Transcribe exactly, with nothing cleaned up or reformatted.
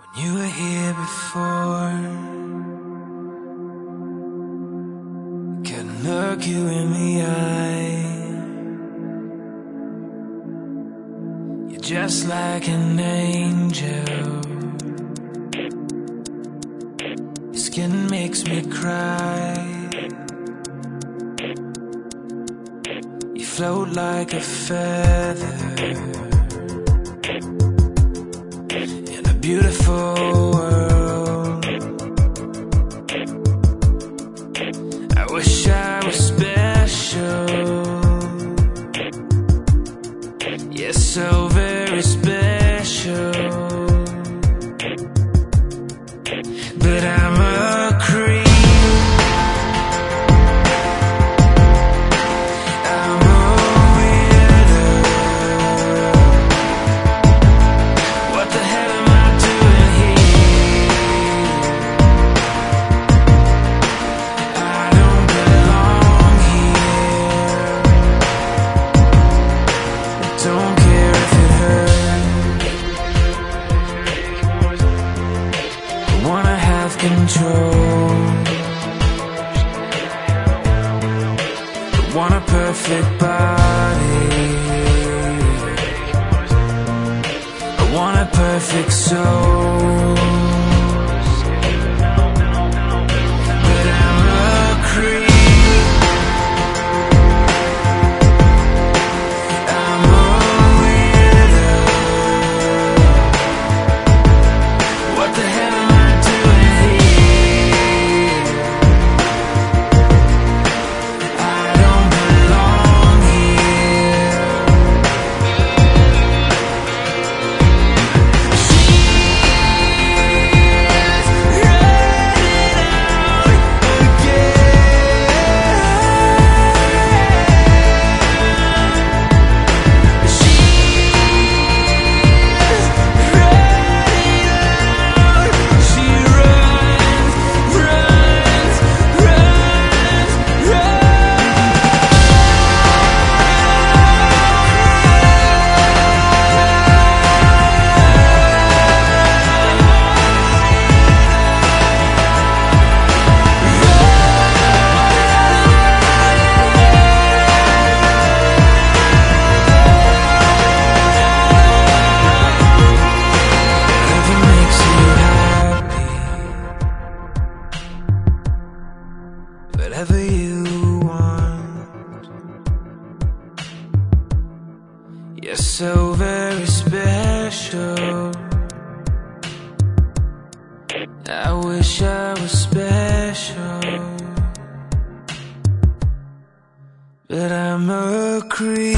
You were here before. Couldn't look you in the eye. You're just like an angel. Your skin makes me cry. You float like a feather in a beautiful world. I wish I was special. You're so very special. But I'm a creep. I'm a weirdo. What the hell am I doing here? I don't belong here. I don't care if it hurts. I wanna have control. I want a perfect body. I want a perfect soul. But I'm a creep. I'm a weirdo. What the hell am I doing here? I don't belong here. She's running out again. She's running out. She runs, runs, runs, Whatever makes you happy, whatever you want. You're so very special. I wish I was special, but I'm a creep.